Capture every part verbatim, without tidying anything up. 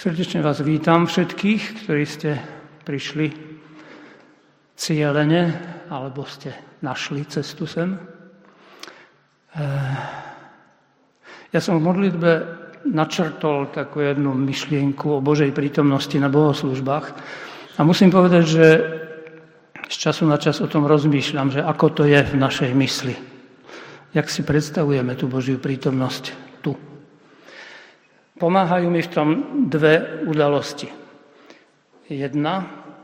Srdečne vás vítam všetkých, ktorí ste prišli cielene, alebo ste našli cestu sem. Ja som v modlitbe načrtol takú jednu myšlienku o Božej prítomnosti na bohoslúžbách a musím povedať, že z času na čas o tom rozmýšľam, že ako to je v našej mysli. Jak si predstavujeme tú Božiu prítomnosť tu. Pomáhajú mi v tom dve udalosti. Jedna,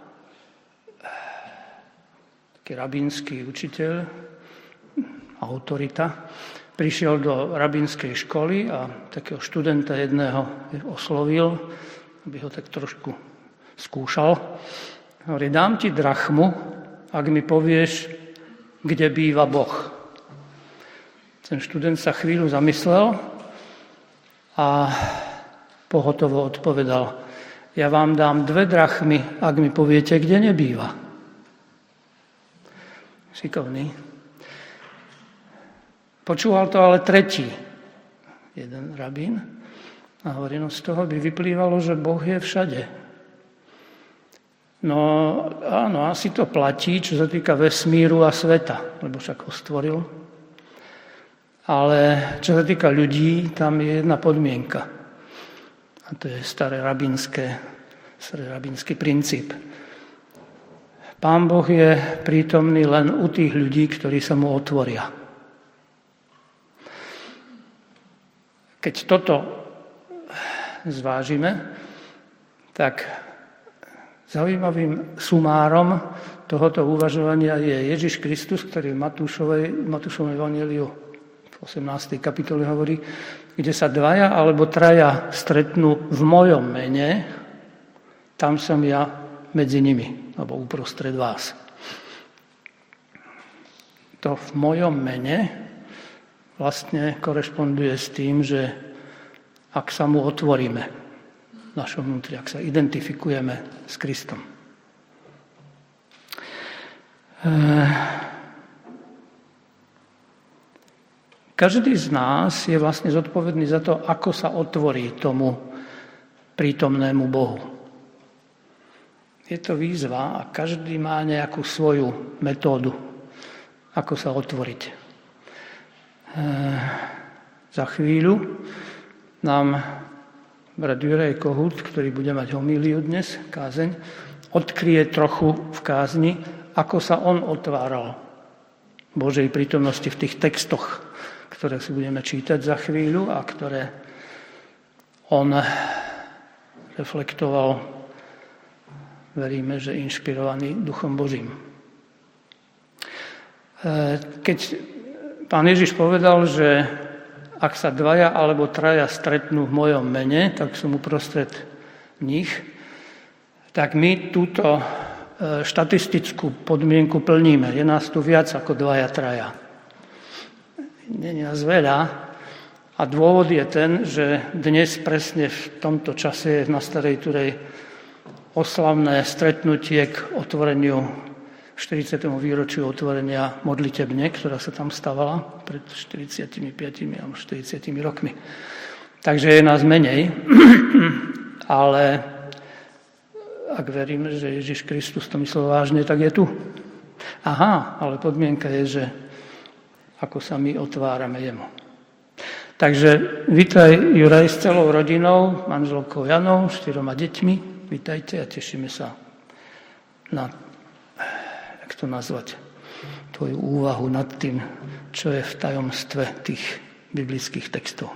taký rabínsky učiteľ, autorita, prišiel do rabínskej školy a takého študenta jedného oslovil, aby ho tak trošku skúšal. Hovorí, dám ti drachmu, ak mi povieš, kde býva Boh. Ten študent sa chvíľu zamyslel a pohotovo odpovedal, ja vám dám dve drachmy, ak mi poviete, kde nebýva. Šikovný. Počúval to ale tretí, jeden rabín, a hovorí, no z toho by vyplývalo, že Boh je všade. No áno, asi to platí, čo sa týka vesmíru a sveta, lebo však ho stvoril. Ale čo sa týka ľudí, tam je jedna podmienka. A to je staré rabínske, starý rabínsky princíp. Pán Boh je prítomný len u tých ľudí, ktorí sa mu otvoria. Keď toto zvážime, tak zaujímavým sumárom tohoto uvažovania je Ježiš Kristus, ktorý v Matúšovej, Matúšovom evanjeliu v osemnástej kapitole hovorí, kde sa dvaja alebo traja stretnú v mojom mene, tam som ja medzi nimi, alebo uprostred vás. To v mojom mene vlastne korešponduje s tým, že ak sa mu otvoríme v našom vnútri, ak sa identifikujeme s Kristom. Každý z nás je vlastne zodpovedný za to, ako sa otvorí tomu prítomnému Bohu. Je to výzva a každý má nejakú svoju metódu, ako sa otvoriť. E, za chvíľu nám brat Juraj Kohut, ktorý bude mať homíliu dnes, kázeň, odkryje trochu v kázni, ako sa on otváral Božej prítomnosti v tých textoch, ktoré si budeme čítať za chvíľu a ktoré on reflektoval, veríme, že inšpirovaný Duchom Božím. Keď Pán Ježiš povedal, že ak sa dvaja alebo traja stretnú v mojom mene, tak som uprostred nich, tak my túto štatistickú podmienku plníme. Je nás tu viac ako dvaja, traja. Nie je nás veľa a dôvod je ten, že dnes presne v tomto čase je na Starej Turej oslavné stretnutie k otvoreniu štyridsiatemu výročiu otvorenia modlitebne, ktorá sa tam stavala pred štyridsiatimi alebo štyridsiatimi rokmi. Takže je nás menej, ale ak veríme, že Ježiš Kristus to myslel vážne, tak je tu. Aha, ale podmienka je, že ako sa my otvárame jemu. Takže vítaj Juraj s celou rodinou, manželkou Janou, štyroma deťmi. Vítajte a tešíme sa na, jak to nazvať, tvoju úvahu nad tým, čo je v tajomstve tých biblických textov.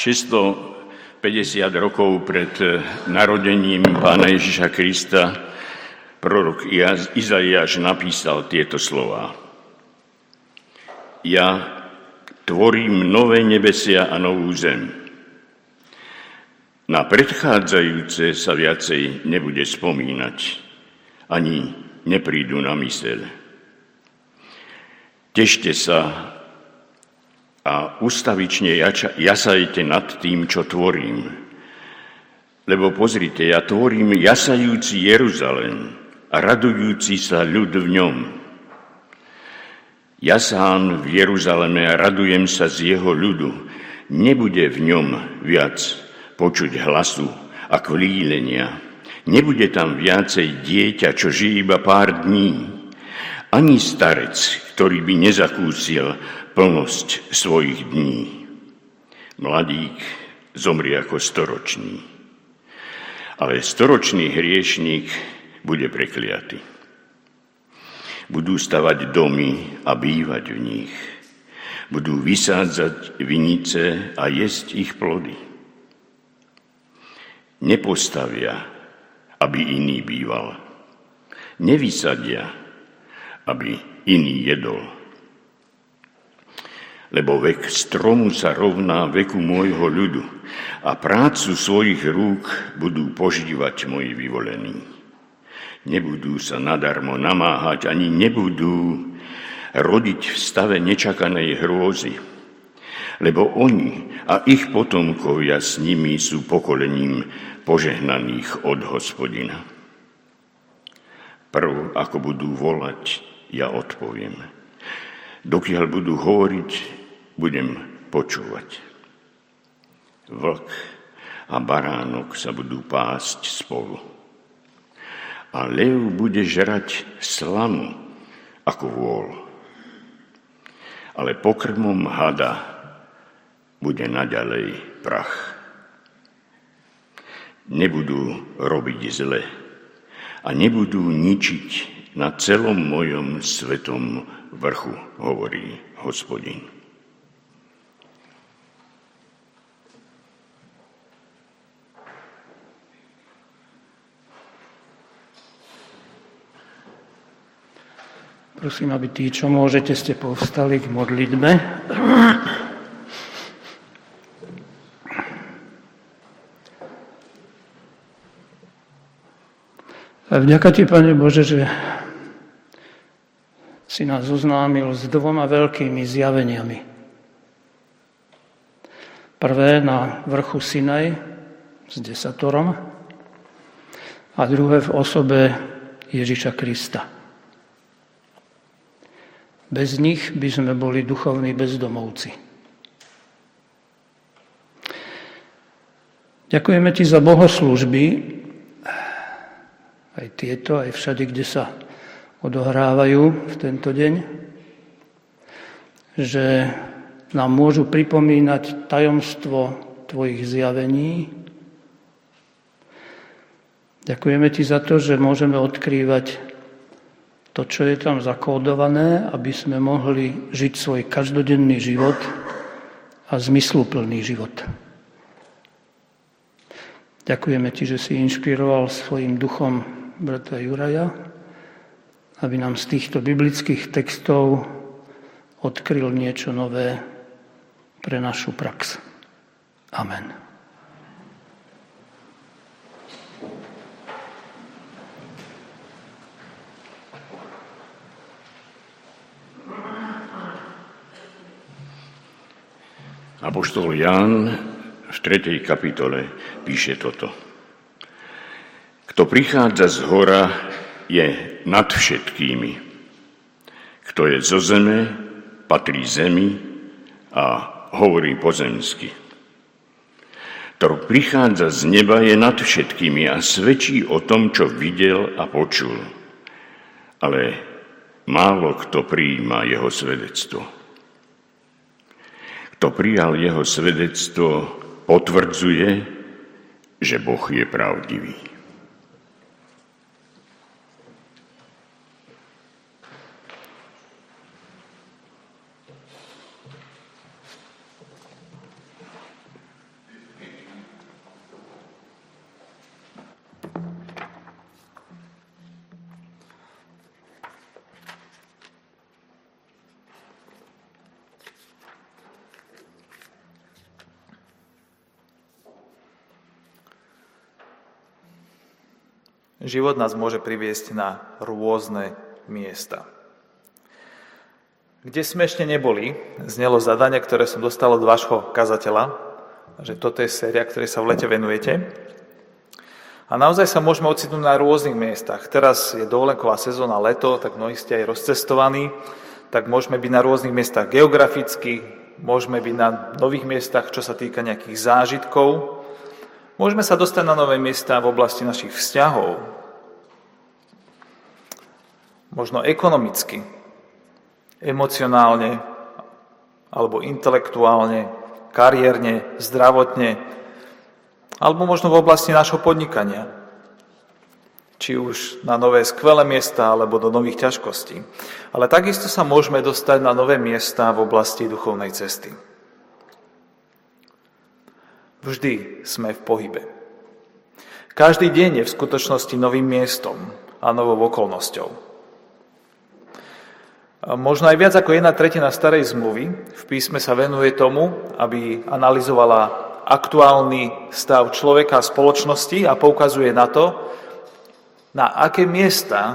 šesťstopäťdesiat rokov pred narodením Pána Ježiša Krista prorok Izaiáš napísal tieto slová. Ja tvorím nové nebesia a novú zem. Na predchádzajúce sa viacej nebude spomínať, ani neprídu na myseľ. Tešte sa a ustavične jasajte nad tým, čo tvorím. Lebo pozrite, ja tvorím jasajúci Jeruzalém a radujúci sa ľud v ňom. Jasám v Jeruzaleme a radujem sa z jeho ľudu. Nebude v ňom viac počuť hlasu a kvílenia. Nebude tam viacej dieťa, čo žije iba pár dní. Ani starec, ktorý by nezakúsil plnosť svojich dní. Mladík zomrie ako storočný. Ale storočný hriešník bude prekliaty. Budú stavať domy a bývať v nich. Budú vysádzať vinice a jesť ich plody. Nepostavia, aby iný býval. Nevysadia, aby iný jedol. Lebo vek stromu sa rovná veku môjho ľudu a prácu svojich rúk budú požívať moji vyvolení. Nebudú sa nadarmo namáhať, ani nebudú rodiť v stave nečakanej hrôzy, lebo oni a ich potomkovia s nimi sú pokolením požehnaných od Hospodina. Prv, ako budú volať, ja odpoviem. Dokiaľ budú hovoriť, budem počúvať. Vlk a baránok sa budú pásť spolu. A lev bude žrať slamu ako vôl. Ale pokrmom hada bude naďalej prach. Nebudú robiť zle a nebudú ničiť na celom mojom svetom vrchu, hovorí Hospodin. Prosím, aby tí, čo môžete, ste povstali k modlitbe. A vďaka Ti, Pane Bože, že si nás zoznámil s dvoma veľkými zjaveniami. Prvé na vrchu Sinaj s desatorom a druhé v osobe Ježiša Krista. Bez nich by sme boli duchovní bezdomovci. Ďakujeme Ti za bohoslúžby, aj tieto, aj všade, kde sa odohrávajú v tento deň, že nám môžu pripomínať tajomstvo Tvojich zjavení. Ďakujeme Ti za to, že môžeme odkrývať to, čo je tam zakódované, aby sme mohli žiť svoj každodenný život a zmysluplný život. Ďakujeme Ti, že si inšpiroval svojim duchom brata Juraja, aby nám z týchto biblických textov odkryl niečo nové pre našu prax. Amen. Apoštol Ján v tretej kapitole píše toto. Kto prichádza z hora, je nad všetkými. Kto je zo zeme, patrí zemi a hovorí pozemsky. Kto prichádza z neba, je nad všetkými a svedčí o tom, čo videl a počul. Ale málo kto prijíma jeho svedectvo. Kto prijal jeho svedectvo, potvrdzuje, že Boh je pravdivý. Život nás môže priviesť na rôzne miesta. Kde sme ešte neboli, znelo zadanie, ktoré som dostal od vášho kazateľa, že toto je séria, ktorej sa v lete venujete. A naozaj sa môžeme ocitnúť na rôznych miestach. Teraz je dovolenková sezóna, leto, tak mnohí ste aj rozcestovaní, tak môžeme byť na rôznych miestach geograficky, môžeme byť na nových miestach, čo sa týka nejakých zážitkov. Môžeme sa dostať na nové miesta v oblasti našich vzťahov, možno ekonomicky, emocionálne, alebo intelektuálne, kariérne, zdravotne, alebo možno v oblasti nášho podnikania. Či už na nové skvelé miesta, alebo do nových ťažkostí. Ale takisto sa môžeme dostať na nové miesta v oblasti duchovnej cesty. Vždy sme v pohybe. Každý deň je v skutočnosti novým miestom a novou okolnosťou. A možno aj viac ako jedna tretina starej zmluvy v písme sa venuje tomu, aby analyzovala aktuálny stav človeka a spoločnosti a poukazuje na to, na aké miesta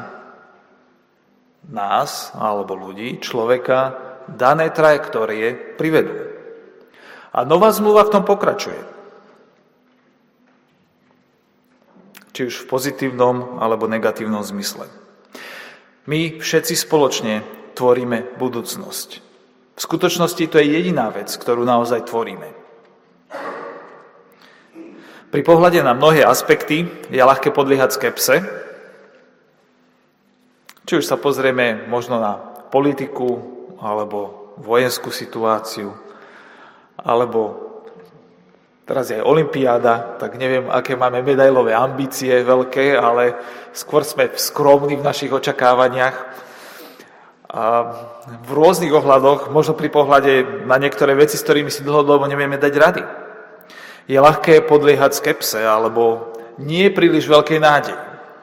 nás alebo ľudí, človeka, dané trajektórie privedú. A nová zmluva v tom pokračuje. Či už v pozitívnom alebo negatívnom zmysle. My všetci spoločne tvoríme budúcnosť. V skutočnosti to je jediná vec, ktorú naozaj tvoríme. Pri pohľade na mnohé aspekty je ľahké podliehať skepse. Či už sa pozrieme možno na politiku, alebo vojenskú situáciu, alebo teraz je aj olympiáda, tak neviem, aké máme medailové ambície veľké, ale skôr sme skromní v našich očakávaniach. A v rôznych ohľadoch, možno pri pohľade na niektoré veci, s ktorými si dlhodobo nevieme dať rady. Je ľahké podliehať skepse, alebo nie príliš veľkej nádej.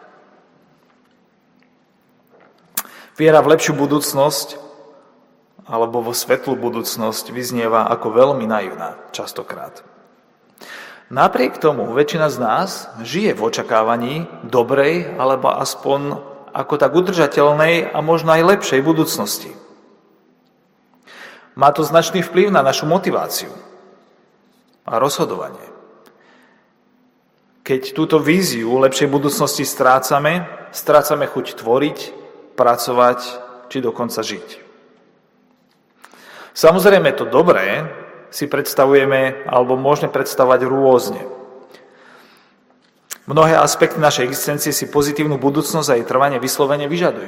Viera v lepšiu budúcnosť, alebo vo svetlú budúcnosť vyznieva ako veľmi naivná častokrát. Napriek tomu väčšina z nás žije v očakávaní dobrej alebo aspoň ako tak udržateľnej a možno aj lepšej budúcnosti. Má to značný vplyv na našu motiváciu a rozhodovanie. Keď túto víziu lepšej budúcnosti strácame, strácame chuť tvoriť, pracovať či dokonca žiť. Samozrejme to dobré si predstavujeme, alebo môžeme predstavovať rôzne. Mnohé aspekty našej existencie si pozitívnu budúcnosť a jej trvanie vyslovene vyžadujú.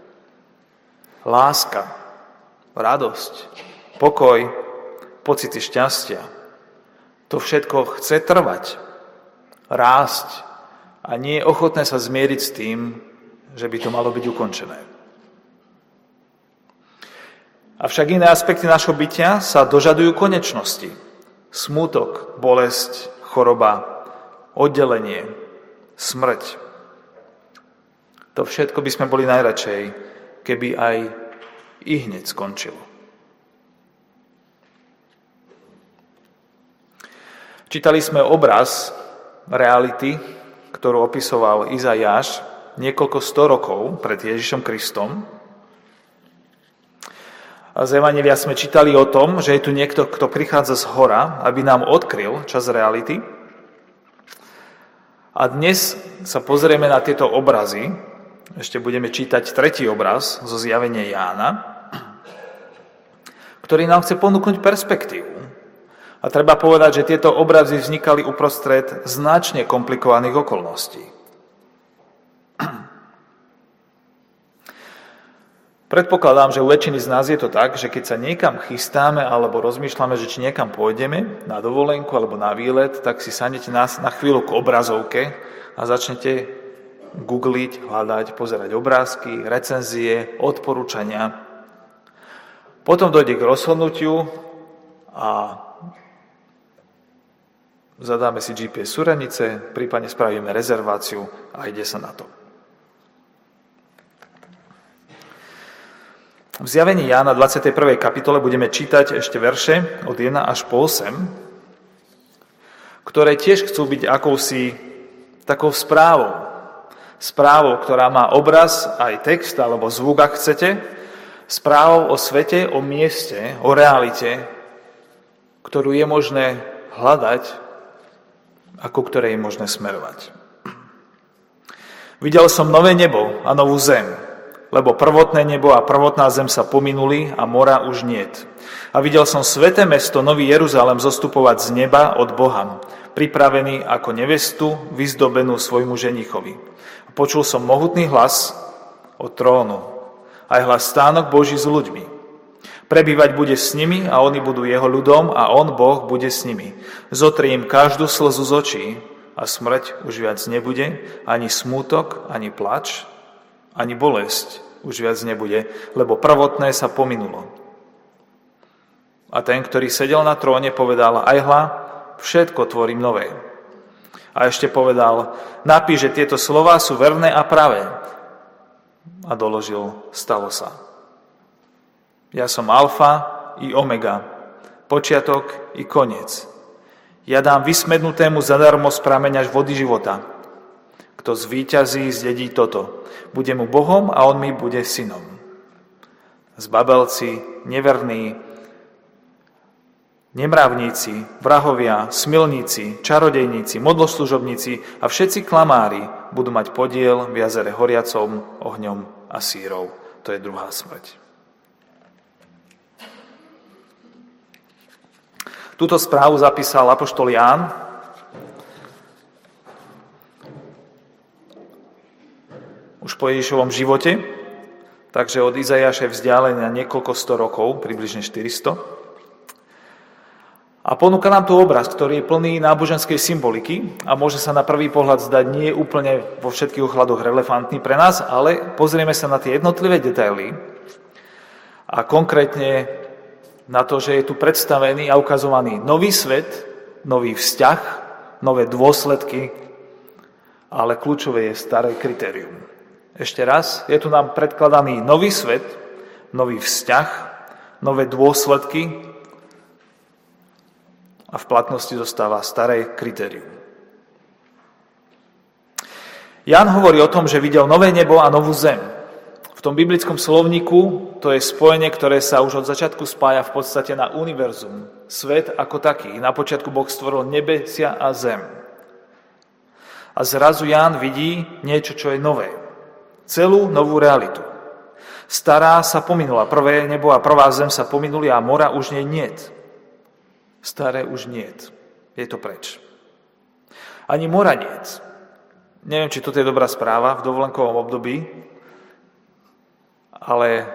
Láska, radosť, pokoj, pocity šťastia. To všetko chce trvať, rásť a nie je ochotné sa zmieriť s tým, že by to malo byť ukončené. Avšak iné aspekty našho bytia sa dožadujú konečnosti. Smútok, bolesť, choroba, oddelenie, smrť. To všetko by sme boli najradšej, keby aj i hneď skončilo. Čítali sme obraz reality, ktorú opisoval Izaiáš niekoľko sto rokov pred Ježišom Kristom. A z Evanjelia sme čítali o tom, že je tu niekto, kto prichádza z hora, aby nám odkryl čas reality. A dnes sa pozrieme na tieto obrazy. Ešte budeme čítať tretí obraz zo zjavenia Jána, ktorý nám chce ponúknuť perspektívu. A treba povedať, že tieto obrazy vznikali uprostred značne komplikovaných okolností. Predpokladám, že u väčšiny z nás je to tak, že keď sa niekam chystáme alebo rozmýšľame, že či niekam pôjdeme na dovolenku alebo na výlet, tak si sadnete na, na chvíľu k obrazovke a začnete googliť, hľadať, pozerať obrázky, recenzie, odporúčania. Potom dojde k rozhodnutiu a zadáme si gé pé es súradnice, prípadne spravíme rezerváciu a ide sa na to. V zjavení Jána dvadsiatej prvej kapitole budeme čítať ešte verše od jeden až po osem, ktoré tiež chcú byť akousi takou správou. Správou, ktorá má obraz, aj text, alebo zvuk, ak chcete. Správou o svete, o mieste, o realite, ktorú je možné hľadať a ku ktorej je možné smerovať. Videl som nové nebo a novú zem, lebo prvotné nebo a prvotná zem sa pominuli a mora už niet. A videl som sväté mesto, nový Jeruzalém, zostupovať z neba od Boha, pripravený ako nevestu, vyzdobenú svojmu ženichovi. Počul som mohutný hlas od trónu, aj hlas stánok Boží s ľuďmi. Prebývať bude s nimi a oni budú jeho ľudom a on, Boh, bude s nimi. Zotrie im každú slzu z očí a smrť už viac nebude, ani smútok, ani plač, ani bolesť už viac nebude, lebo prvotné sa pominulo. A ten, ktorý sedel na tróne, povedal, aj hľa, všetko tvorím nové. A ešte povedal, napíš, že tieto slová sú verné a pravé. A doložil, stalo sa. Ja som alfa i omega, počiatok i koniec. Ja dám vysmednutému zadarmo z prameňa vody života. Kto zvíťazí, zdedí toto. Bude mu Bohom a on mi bude synom. Zbabelci, neverní, nemravníci, vrahovia, smilníci, čarodejníci, modloslužobníci a všetci klamári budú mať podiel v jazere horiacom ohňom a sírov. To je druhá smrť. Túto správu zapísal apoštol Ján. Už po Ježišovom živote, takže od Izaiáša je vzdialený na niekoľko sto rokov, približne štyristo. A ponúka nám tu obraz, ktorý je plný náboženskej symboliky a môže sa na prvý pohľad zdať nie úplne vo všetkých ohľadoch relevantný pre nás, ale pozrieme sa na tie jednotlivé detaily a konkrétne na to, že je tu predstavený a ukazovaný nový svet, nový vzťah, nové dôsledky, ale kľúčové je staré kritérium. Ešte raz, je tu nám predkladaný nový svet, nový vzťah, nové dôsledky, a v platnosti zostáva staré kritérium. Ján hovorí o tom, že videl nové nebo a novú zem. V tom biblickom slovníku to je spojenie, ktoré sa už od začiatku spája v podstate na univerzum. Svet ako taký. Na počiatku Boh stvoril nebesia a zem. A zrazu Ján vidí niečo, čo je nové. Celú novú realitu. Stará sa pominula. Prvé nebo a prvá zem sa pominuli a mora už nie niet. Staré už niet. Je to preč. Ani mora niet. Neviem, či toto je dobrá správa v dovolenkovom období, ale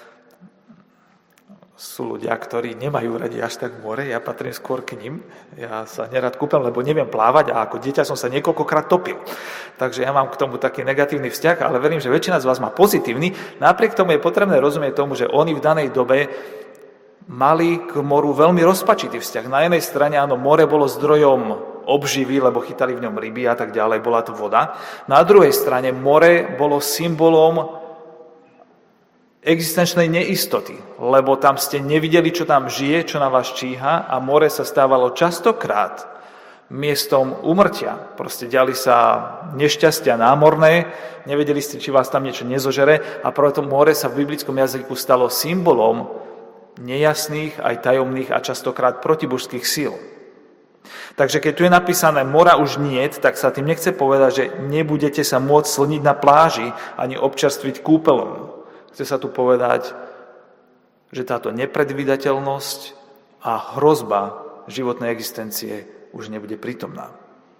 sú ľudia, ktorí nemajú radi až tak more. Ja patrím skôr k nim. Ja sa nerad kúpem, lebo neviem plávať a ako dieťa som sa niekoľkokrát topil. Takže ja mám k tomu taký negatívny vzťah, ale verím, že väčšina z vás má pozitívny. Napriek tomu je potrebné rozumieť tomu, že oni v danej dobe mali k moru veľmi rozpačitý vzťah. Na jednej strane, áno, more bolo zdrojom obživy, lebo chytali v ňom ryby a tak ďalej, bola to voda. Na druhej strane, more bolo symbolom existenčnej neistoty, lebo tam ste nevideli, čo tam žije, čo na vás číha a more sa stávalo častokrát miestom úmrtia. Proste diali sa nešťastia námorné, nevedeli ste, či vás tam niečo nezožere a preto more sa v biblickom jazyku stalo symbolom nejasných, aj tajomných a častokrát protibožských síl. Takže keď tu je napísané mora už niet, tak sa tým nechce povedať, že nebudete sa môcť slniť na pláži ani občerstviť kúpeľom. Chce sa tu povedať, že táto nepredvídateľnosť a hrozba životnej existencie už nebude prítomná.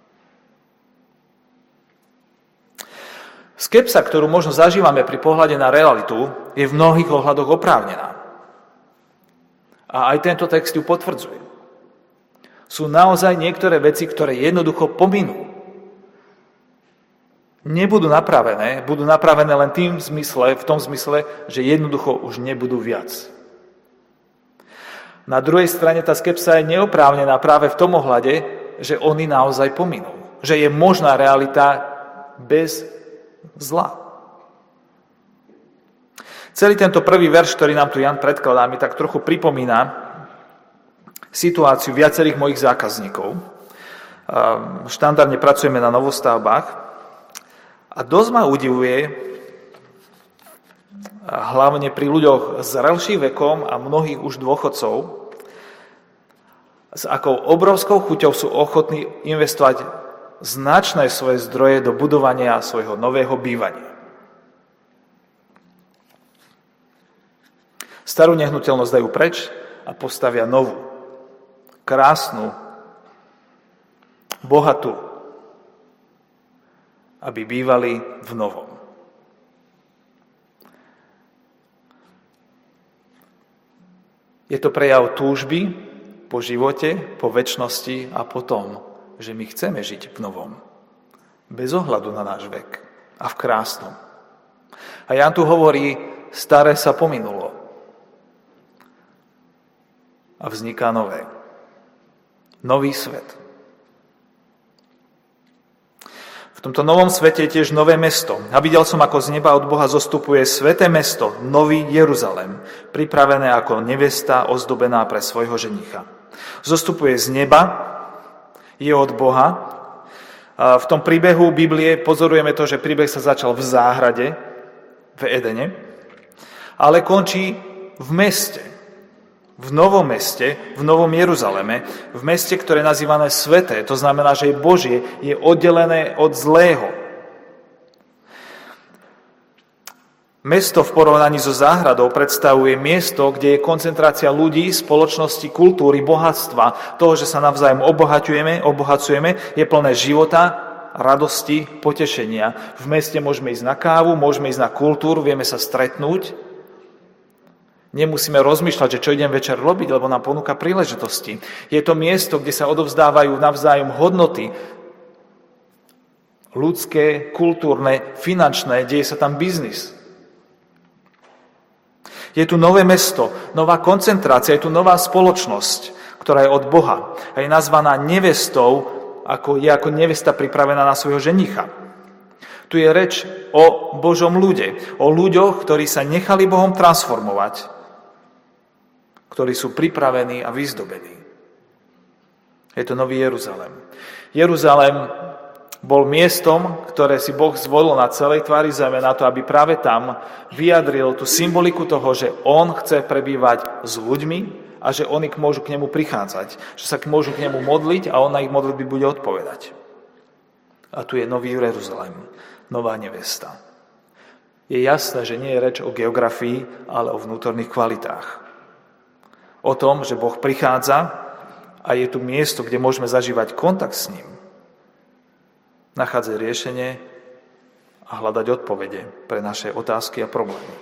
Skepsa, ktorú možno zažívame pri pohľade na realitu, je v mnohých ohľadoch oprávnená. A aj tento text ju potvrdzuje. Sú naozaj niektoré veci, ktoré jednoducho pominú. Nebudú napravené, budú napravené len tým zmysle, v tom zmysle, že jednoducho už nebudú viac. Na druhej strane tá skepsa je neoprávnená práve v tom ohľade, že oni naozaj pominú. Že je možná realita bez zla. Celý tento prvý verš, ktorý nám tu Jan predkladá, mi tak trochu pripomína situáciu viacerých mojich zákazníkov. Štandardne pracujeme na novostavbách A dosť ma udivuje, hlavne pri ľuďoch s relším vekom a mnohých už dôchodcov, s akou obrovskou chuťou sú ochotní investovať značné svoje zdroje do budovania svojho nového bývania. Starú nehnuteľnosť dajú preč a postavia novú, krásnu, bohatú, aby bývali v novom. Je to prejav túžby po živote, po večnosti a po tom, že my chceme žiť v novom. Bez ohľadu na náš vek a v krásnom. A Ján tu hovorí, staré sa pominulo. A vzniká nové. Nový svet. V tomto novom svete je tiež nové mesto. A videl som, ako z neba od Boha zostupuje sväté mesto, nový Jeruzalém, pripravené ako nevesta ozdobená pre svojho ženicha. Zostupuje z neba, je od Boha. A v tom príbehu Biblie pozorujeme to, že príbeh sa začal v záhrade, v Edene, ale končí v meste. V novom meste, v novom Jeruzaleme, v meste, ktoré je nazývané sväté, to znamená, že je Božie, je oddelené od zlého. Mesto v porovnaní so záhradou predstavuje miesto, kde je koncentrácia ľudí, spoločnosti, kultúry, bohatstva, toho, že sa navzájom obohaťujeme, obohacujeme, je plné života, radosti, potešenia. V meste môžeme ísť na kávu, môžeme ísť na kultúru, vieme sa stretnúť. Nemusíme rozmýšľať, že čo idem večer robiť, lebo nám ponúka príležitosti. Je to miesto, kde sa odovzdávajú navzájom hodnoty ľudské, kultúrne, finančné, deje sa tam biznis. Je tu nové mesto, nová koncentrácia, je tu nová spoločnosť, ktorá je od Boha a je nazvaná nevestou, ako je ako nevesta pripravená na svojho ženicha. Tu je reč o Božom ľude, o ľuďoch, ktorí sa nechali Bohom transformovať, ktorí sú pripravení a vyzdobení. Je to nový Jeruzalém. Jeruzalém bol miestom, ktoré si Boh zvolil na celej tvári zeme, na to, aby práve tam vyjadril tú symboliku toho, že on chce prebývať s ľuďmi a že oni môžu k nemu prichádzať, že sa môžu k nemu modliť a on na ich modlitby bude odpovedať. A tu je nový Jeruzalém, nová nevesta. Je jasné, že nie je reč o geografii, ale o vnútorných kvalitách. O tom, že Boh prichádza a je tu miesto, kde môžeme zažívať kontakt s ním, nachádzať riešenie a hľadať odpovede pre naše otázky a problémy.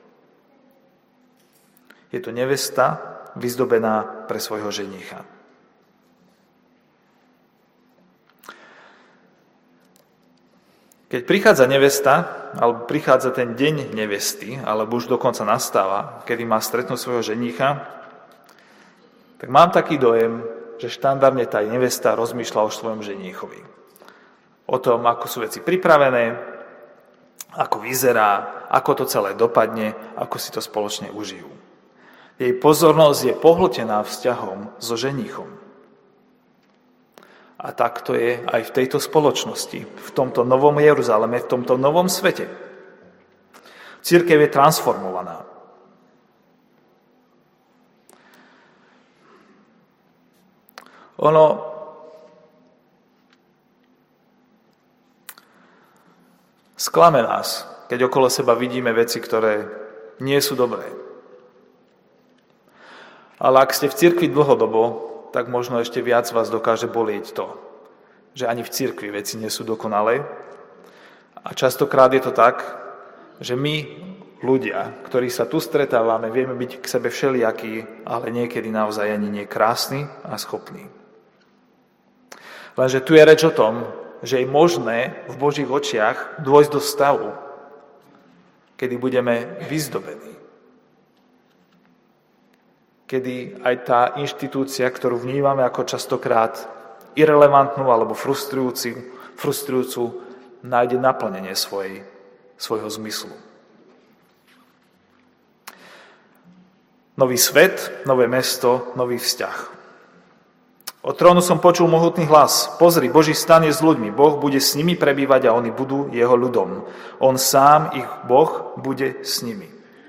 Je to nevesta vyzdobená pre svojho ženicha. Keď prichádza nevesta, alebo prichádza ten deň nevesty, alebo už dokonca nastáva, kedy má stretnúť svojho ženicha, tak mám taký dojem, že štandardne tá nevesta rozmýšľa o svojom ženichovi. O tom, ako sú veci pripravené, ako vyzerá, ako to celé dopadne, ako si to spoločne užijú. Jej pozornosť je pohltená vzťahom so ženichom. A tak to je aj v tejto spoločnosti, v tomto novom Jeruzaleme, v tomto novom svete. Cirkev je transformovaná. Ono sklame nás, keď okolo seba vidíme veci, ktoré nie sú dobré. Ale ak ste v cirkvi dlhodobo, tak možno ešte viac vás dokáže bolieť to, že ani v cirkvi veci nie sú dokonalé. A častokrát je to tak, že my, ľudia, ktorí sa tu stretávame, vieme byť k sebe všelijakí, ale niekedy naozaj ani nie krásni a schopní. Lenže tu je reč o tom, že je možné v Božích očiach dôjsť do stavu, kedy budeme vyzdobení. Kedy aj tá inštitúcia, ktorú vnímame ako častokrát irelevantnú alebo frustrujúcu, frustrujúcu nájde naplnenie svojej, svojho zmyslu. Nový svet, nové mesto, nový vzťah. Od trónu som počul mohutný hlas. Pozri, Boží stan je s ľuďmi. Boh bude s nimi prebývať a oni budú jeho ľudom. On sám, ich Boh, bude s nimi.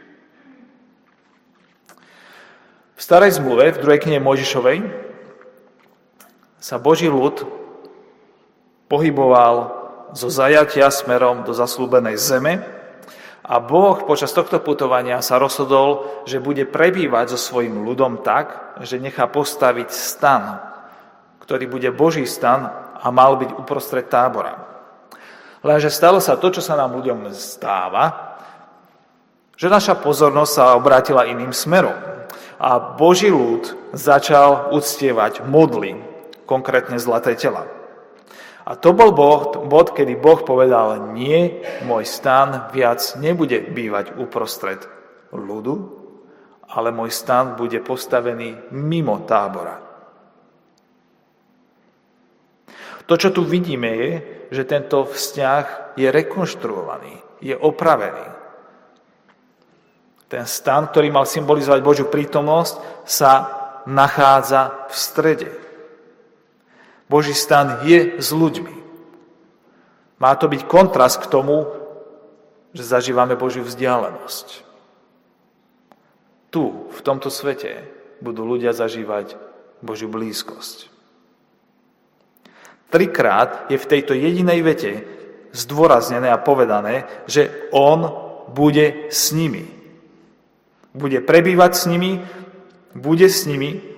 V starej zmluve, v druhej knihe Mojžišovej, sa Boží ľud pohyboval zo zajatia smerom do zasľúbenej zeme a Boh počas tohto putovania sa rozhodol, že bude prebývať so svojím ľudom tak, že nechá postaviť stan, ktorý bude Boží stan a mal byť uprostred tábora. Lenže stalo sa to, čo sa nám ľuďom stáva, že naša pozornosť sa obrátila iným smerom a Boží ľud začal uctievať modly, konkrétne zlaté tela. A to bol bod, kedy Boh povedal, nie, môj stan viac nebude bývať uprostred ľudu, ale môj stan bude postavený mimo tábora. To, čo tu vidíme, je, že tento vzťah je rekonštruovaný, je opravený. Ten stan, ktorý mal symbolizovať Božiu prítomnosť, sa nachádza v strede. Boží stan je s ľuďmi. Má to byť kontrast k tomu, že zažívame Božiu vzdialenosť. Tu, v tomto svete, budú ľudia zažívať Božiu blízkosť. Trikrát je v tejto jedinej vete zdôraznené a povedané, že on bude s nimi. Bude prebývať s nimi, bude s nimi.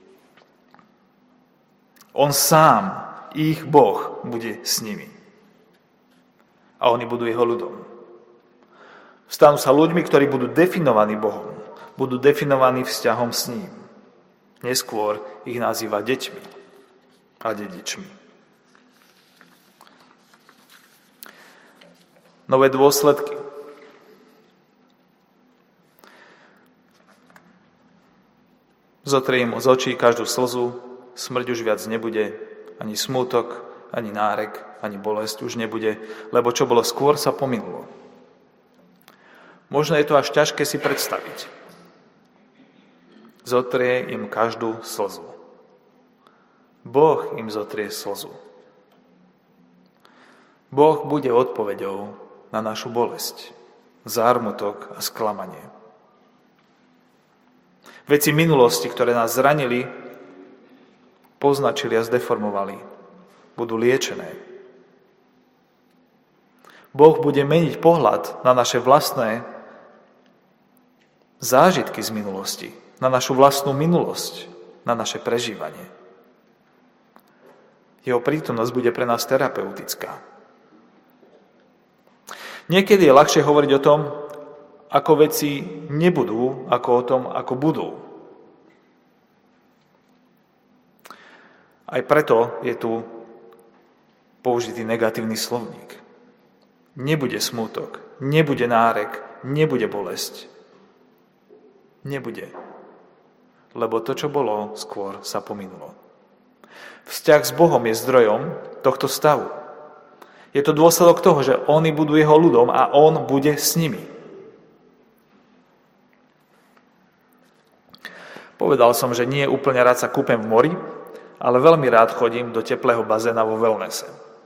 On sám, ich Boh, bude s nimi. A oni budú jeho ľudom. Stanú sa ľuďmi, ktorí budú definovaní Bohom. Budú definovaní vzťahom s ním. Neskôr ich nazýva deťmi a dedičmi. Nové dôsledky. Zotriem z očí každú slzu, smrť už viac nebude, ani smútok, ani nárek, ani bolesť už nebude, lebo čo bolo skôr, sa pominulo. Možno je to až ťažké si predstaviť. Zotrie im každú slzu. Boh im zotrie slzu. Boh bude odpoveďou na našu bolesť, zármutok a sklamanie. Veci minulosti, ktoré nás zranili, poznačili a zdeformovali, budú liečené. Boh bude meniť pohľad na naše vlastné zážitky z minulosti, na našu vlastnú minulosť, na naše prežívanie. Jeho prítomnosť bude pre nás terapeutická. Niekedy je ľahšie hovoriť o tom, ako veci nebudú, ako o tom, ako budú. Aj preto je tu použitý negatívny slovník. Nebude smútok, nebude nárek, nebude bolesť. Nebude. Lebo to, čo bolo, skôr sa pominulo. Vzťah s Bohom je zdrojom tohto stavu. Je to dôsledok toho, že oni budú jeho ľudom a on bude s nimi. Povedal som, že nie úplne rád sa kúpem v mori, ale veľmi rád chodím do teplého bazéna vo wellnesse.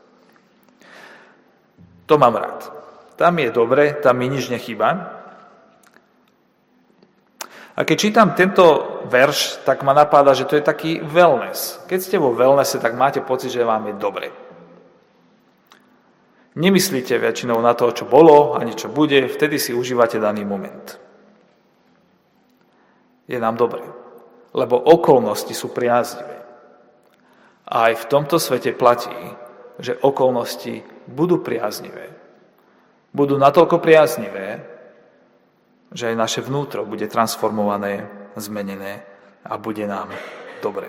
To mám rád. Tam je dobre, tam mi nič nechýba. A keď čítam tento verš, tak ma napáda, že to je taký wellness. Keď ste vo wellnesse, tak máte pocit, že vám je dobre. Nemyslíte väčšinou na to, čo bolo, ani čo bude, vtedy si užívate daný moment. Je nám dobre, lebo okolnosti sú priaznivé. A aj v tomto svete platí, že okolnosti budú priaznivé. Budú natoľko priaznivé, že aj naše vnútro bude transformované, zmenené a bude nám dobre.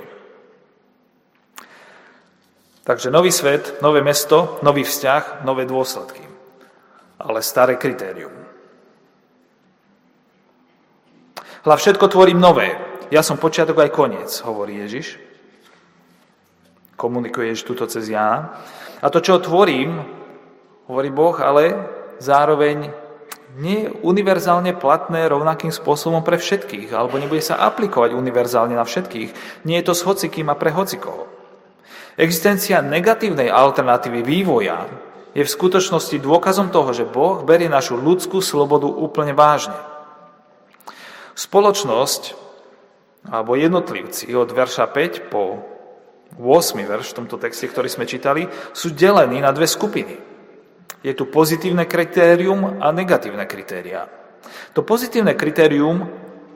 Takže nový svet, nové mesto, nový vzťah, nové dôsledky. Ale staré kritérium. Hľa všetko tvorím nové. Ja som počiatok aj koniec, hovorí Ježiš. Komunikuje Ježiš tuto cez Jána. A to, čo tvorím, hovorí Boh, ale zároveň nie je univerzálne platné rovnakým spôsobom pre všetkých, alebo nebude sa aplikovať univerzálne na všetkých. Nie je to s hocikým a pre hocikoho. Existencia negatívnej alternatívy vývoja je v skutočnosti dôkazom toho, že Boh berie našu ľudskú slobodu úplne vážne. Spoločnosť alebo jednotlivci od verša päť po ôsmy verš v tomto texte, ktorý sme čítali, sú delení na dve skupiny. Je tu pozitívne kritérium a negatívne kritériá. To pozitívne kritérium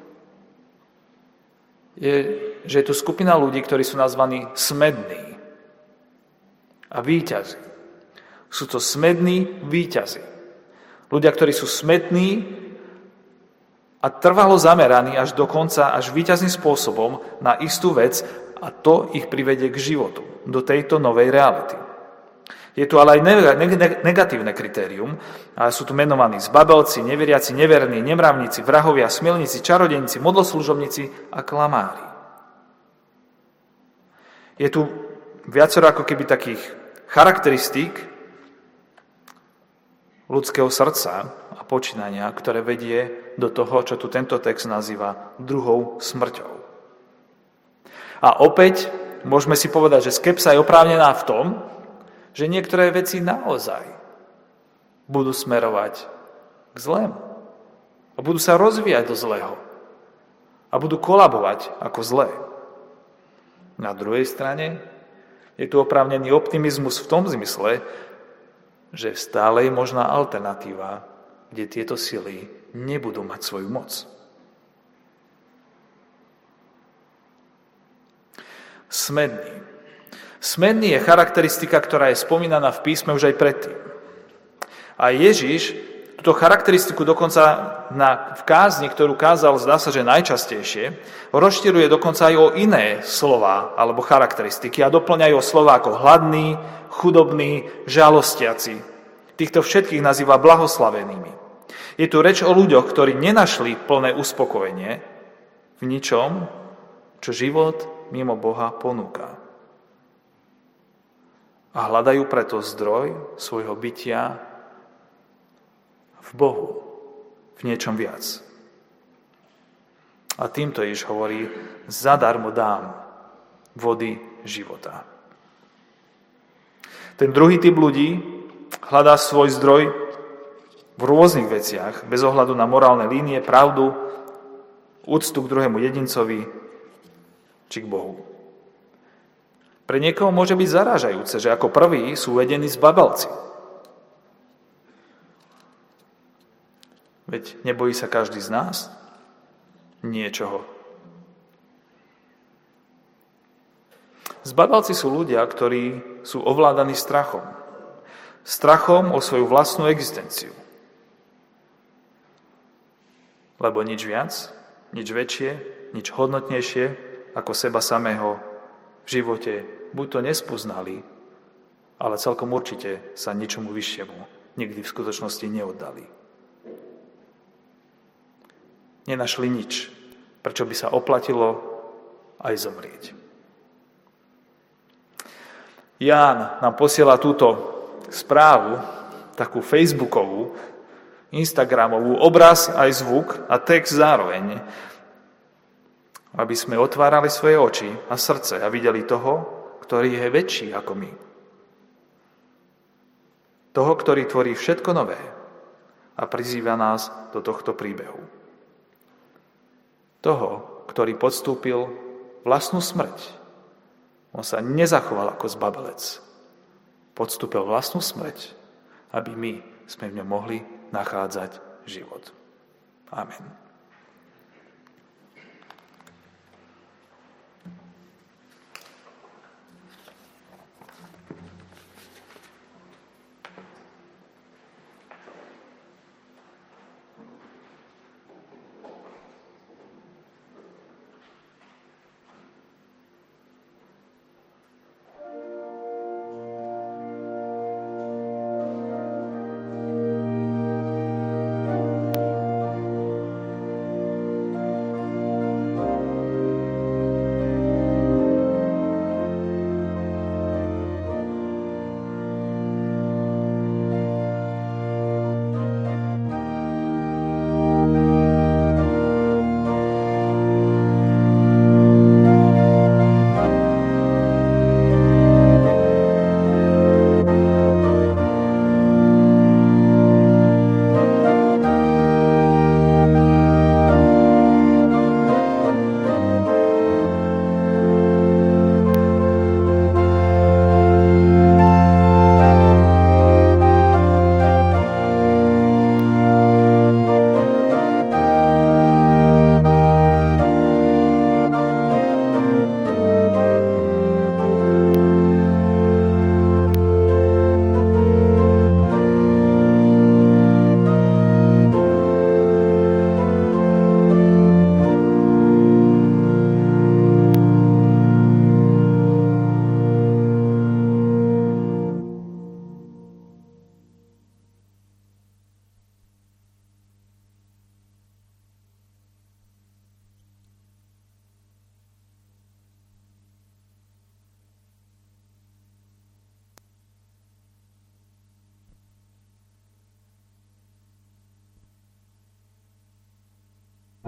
je, že je tu skupina ľudí, ktorí sú nazvaní smední a víťazi. Sú to smední víťazi. Ľudia, ktorí sú smední a trvalo zameraní až do konca, až víťazným spôsobom na istú vec a to ich privedie k životu, do tejto novej reality. Je tu ale aj negatívne kritérium, a sú tu menovaní zbabelci, neveriaci, neverní, nemravníci, vrahovia, smilníci, čarodejníci, modloslužobníci a klamári. Je tu viacero ako keby takých charakteristík ľudského srdca a počínania, ktoré vedie do toho, čo tu tento text nazýva druhou smrťou. A opäť môžeme si povedať, že skepsa je oprávnená v tom, že niektoré veci naozaj budú smerovať k zlému. A budú sa rozvíjať do zlého. A budú kolabovať ako zlé. Na druhej strane je tu oprávnený optimizmus v tom zmysle, že stále je možná alternatíva, kde tieto sily nebudú mať svoju moc. Smedný. Smedný je charakteristika, ktorá je spomínaná v písme už aj predtým. A Ježiš túto charakteristiku dokonca na, v kázni, ktorú kázal, zdá sa, že najčastejšie, rozširuje dokonca aj o iné slová alebo charakteristiky a doplňajú o slová ako hladný, chudobný, žalostiaci. Týchto všetkých nazýva blahoslavenými. Je tu reč o ľuďoch, ktorí nenašli plné uspokojenie v ničom, čo život mimo Boha ponúka. A hľadajú preto zdroj svojho bytia v Bohu, v niečom viac. A týmto Ježiš hovorí, zadarmo dám vody života. Ten druhý typ ľudí hľadá svoj zdroj v rôznych veciach, bez ohľadu na morálne línie, pravdu, úctu k druhému jedincovi či k Bohu. Pre niekoho môže byť zarážajúce, že ako prví sú uvedení zbabelci. Veď nebojí sa každý z nás niečoho. Zbabelci sú ľudia, ktorí sú ovládaní strachom. Strachom o svoju vlastnú existenciu. Lebo nič viac, nič väčšie, nič hodnotnejšie ako seba samého v živote buď to nespoznali, ale celkom určite sa ničomu vyššiemu nikdy v skutočnosti neoddali. Nenašli nič, prečo by sa oplatilo aj zomrieť. Ján nám posiela túto správu, takú facebookovú, instagramovú, obraz aj zvuk a text zároveň, aby sme otvárali svoje oči a srdce a videli toho, ktorý je väčší ako my. Toho, ktorý tvorí všetko nové a prizýva nás do tohto príbehu. Toho, ktorý podstúpil vlastnú smrť. On sa nezachoval ako zbabelec. Podstúpil vlastnú smrť, aby my sme v ňom mohli nachádzať život. Amen.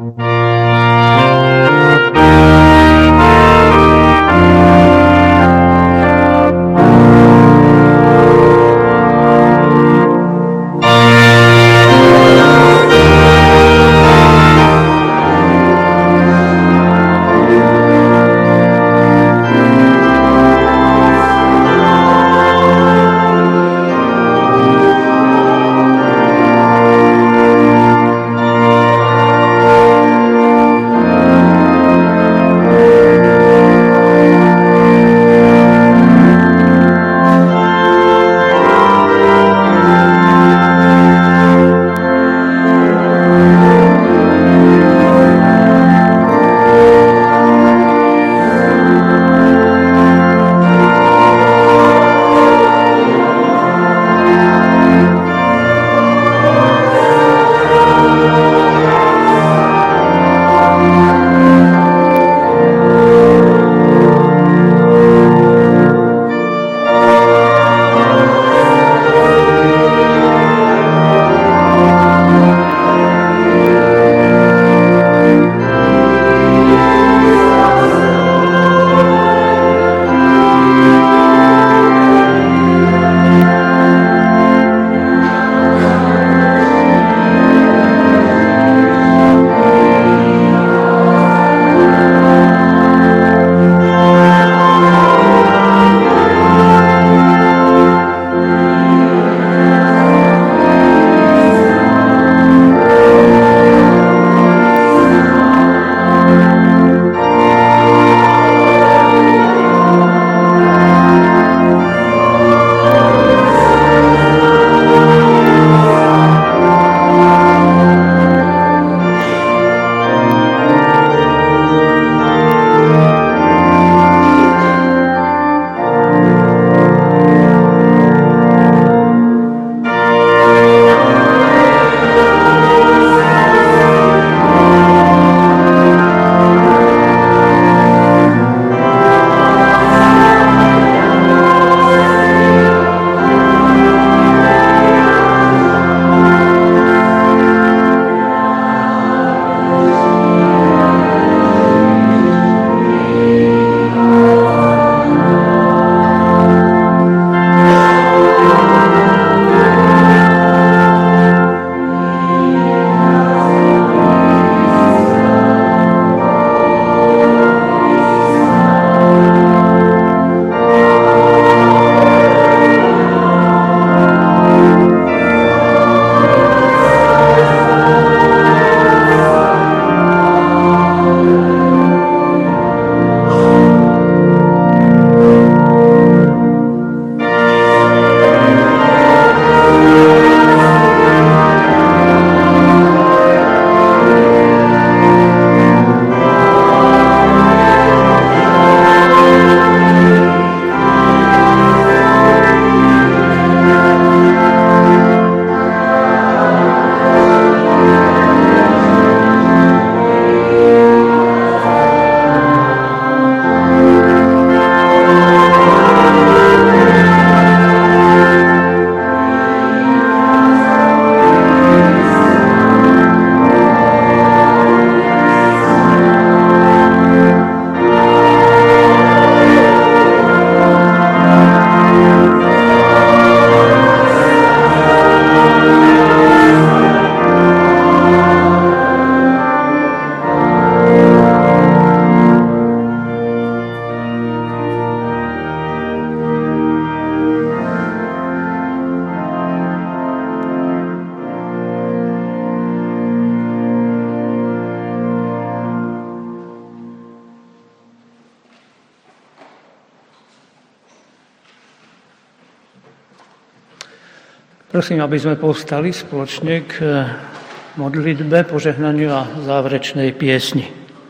Prosím, aby sme povstali spoločne k modlitbe, požehnaniu a záverečnej piesni.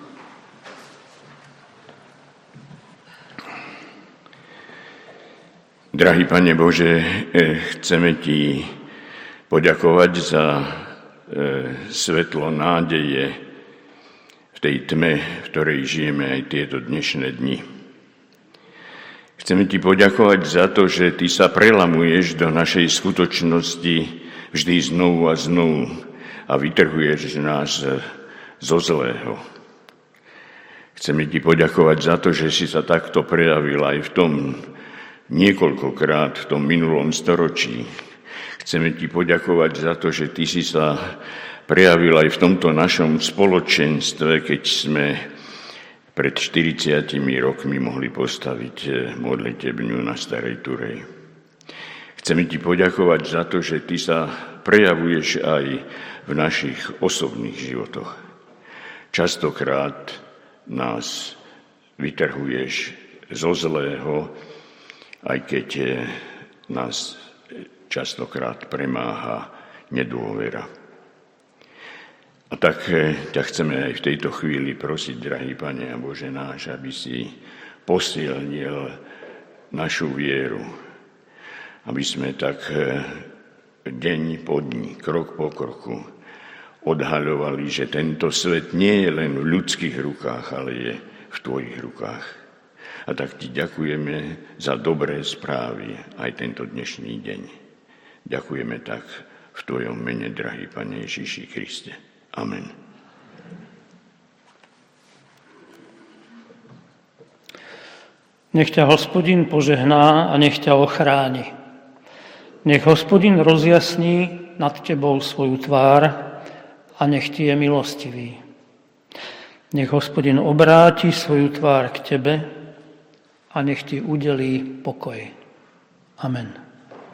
Drahý Pane Bože, chceme Ti poďakovať za svetlo nádeje v tej tme, v ktorej žijeme aj tieto dnešné dni. Chceme Ti poďakovať za to, že Ty sa prelamuješ do našej skutočnosti vždy znovu a znovu a vytrhuješ nás zo zlého. Chceme ti poďakovať za to, že si sa takto prejavil aj v tom niekoľkokrát v tom minulom storočí. Chceme ti poďakovať za to, že ty si sa prejavil aj v tomto našom spoločenstve, keď sme pred štyridsiatimi rokmi mohli postaviť modlitebňu na Starej Turej. Chceme ti poďakovať za to, že ty sa prejavuješ aj v našich osobných životoch. Častokrát nás vytrhuješ zo zlého, aj keď nás častokrát premáha nedôvera. A tak ťa chceme aj v tejto chvíli prosiť, drahý Pane a Bože náš, aby si posilnil našu vieru, aby sme tak deň po dni, krok po kroku odhaľovali, že tento svet nie je len v ľudských rukách, ale je v tvojich rukách. A tak ti ďakujeme za dobré správy aj tento dnešný deň. Ďakujeme tak v tvojom mene, drahý Pane Ježiši Kriste. Amen. Nech ťa Hospodin požehná a nech ťa ochráni. Nech Hospodin rozjasní nad tebou svoju tvár a nech ti je milostivý. Nech Hospodin obráti svoju tvár k tebe a nech ti udelí pokoj. Amen.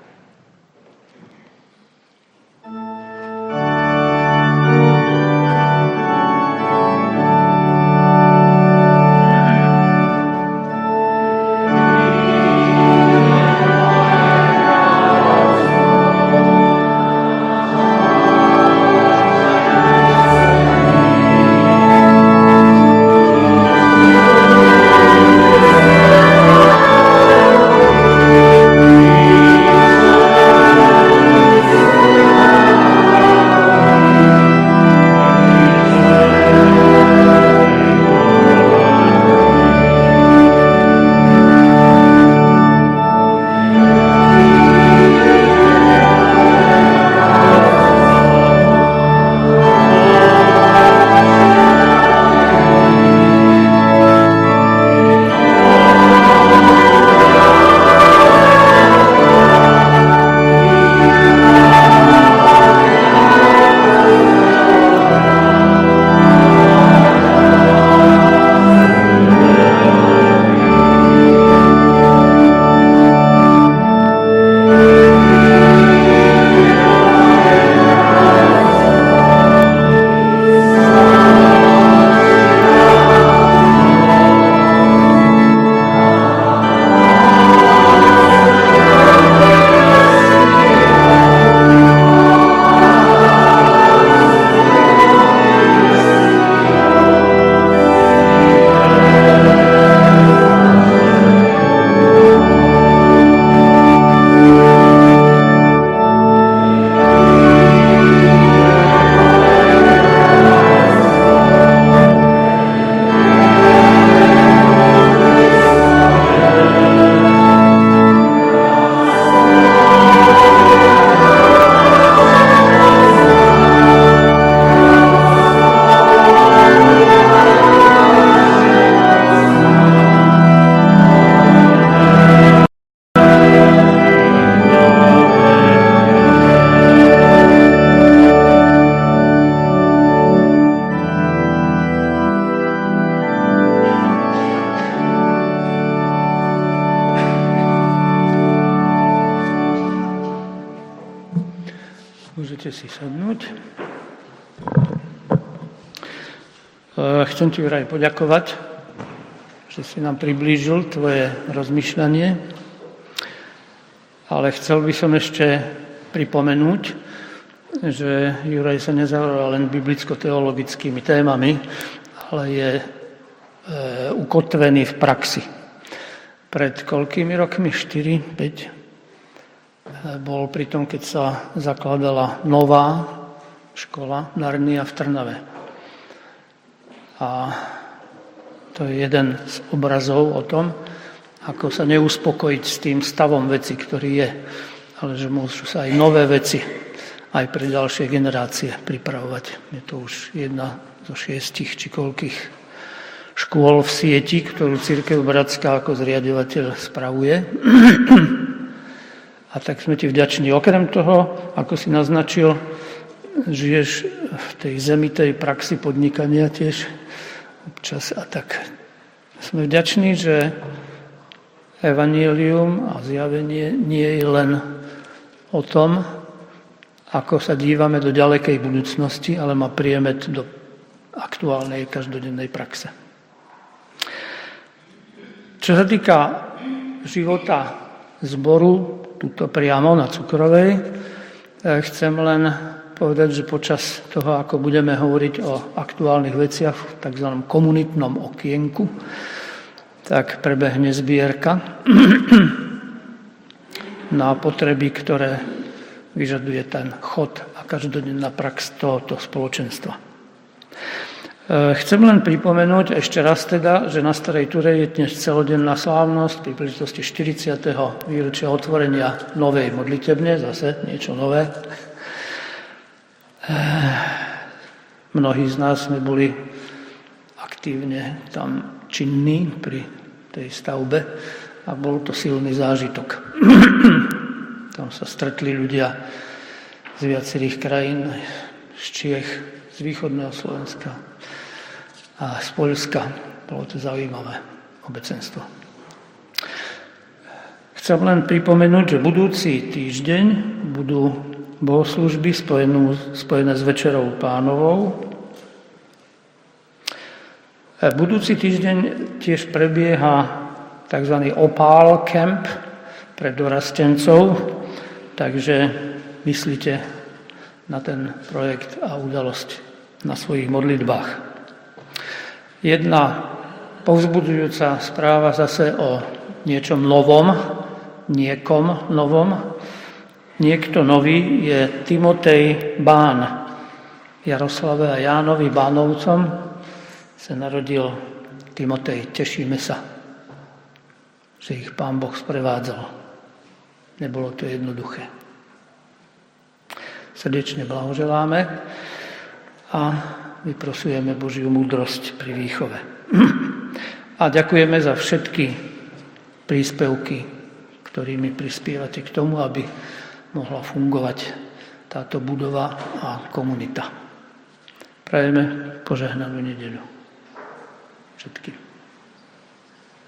Môžete si sadnúť. Chcem ti vraj poďakovať, že si nám priblížil tvoje rozmýšľanie, ale chcel by som ešte pripomenúť, že Juraj sa nezaoberal len biblicko-teologickými témami, ale je e, ukotvený v praxi. Pred koľkými rokmi? štyri, päť? Bol pri tom, keď sa zakladala nová škola Narnia v Trnave. A to je jeden z obrazov o tom, ako sa neuspokojiť s tým stavom veci, ktorý je, ale že môžu sa aj nové veci aj pre ďalšie generácie pripravovať. Je to už jedna z stošesť či koľkých škôl v sieti, ktorú Cirkev Bratská ako zriaďovateľ spravuje. A tak sme ti vďační. Okrem toho, ako si naznačil, žiješ v tej zemitej praxi podnikania tiež občas. A tak sme vďační, že evanjelium a zjavenie nie je len o tom, ako sa dívame do ďalekej budúcnosti, ale má priemet do aktuálnej každodennej praxe. Čo sa týka života zboru, tuto priamo na Cukrovej, chcem len povedať, že počas toho, ako budeme hovoriť o aktuálnych veciach v tzv. Komunitnom okienku, tak prebehne zbierka na potreby, ktoré vyžaduje ten chod a každodenná prax tohoto spoločenstva. Chcem len pripomenúť ešte raz teda, že na Starej Ture je dnes celodenná slávnosť pri príležitosti štyridsiateho výročia otvorenia novej modlitebne, zase niečo nové. Mnohí z nás sme boli aktívne tam činní pri tej stavbe a bol to silný zážitok. Tam sa stretli ľudia z viacerých krajín, z Čiech, z východného Slovenska a z Poľska. Bolo to zaujímavé obecenstvo. Chcem len pripomenúť, že budúci týždeň budú bohoslúžby spojené s Večerou Pánovou. Budúci týždeň tiež prebieha tzv. Opál Camp pre dorastencov, takže myslíte na ten projekt a udalosť na svojich modlitbách. Jedna povzbudzujúca správa zase o niečom novom, niekom novom. Niekto nový je Timotej Bán. Jaroslave a Jánovi Bánovcom sa narodil Timotej. Tešíme sa, že ich Pán Boh sprevádzal. Nebolo to jednoduché. Srdečne blahoželáme a vyprosujeme Božiu múdrosť pri výchove. A ďakujeme za všetky príspevky, ktorými prispievate k tomu, aby mohla fungovať táto budova a komunita. Prajeme požehnanú nedeľu všetkým.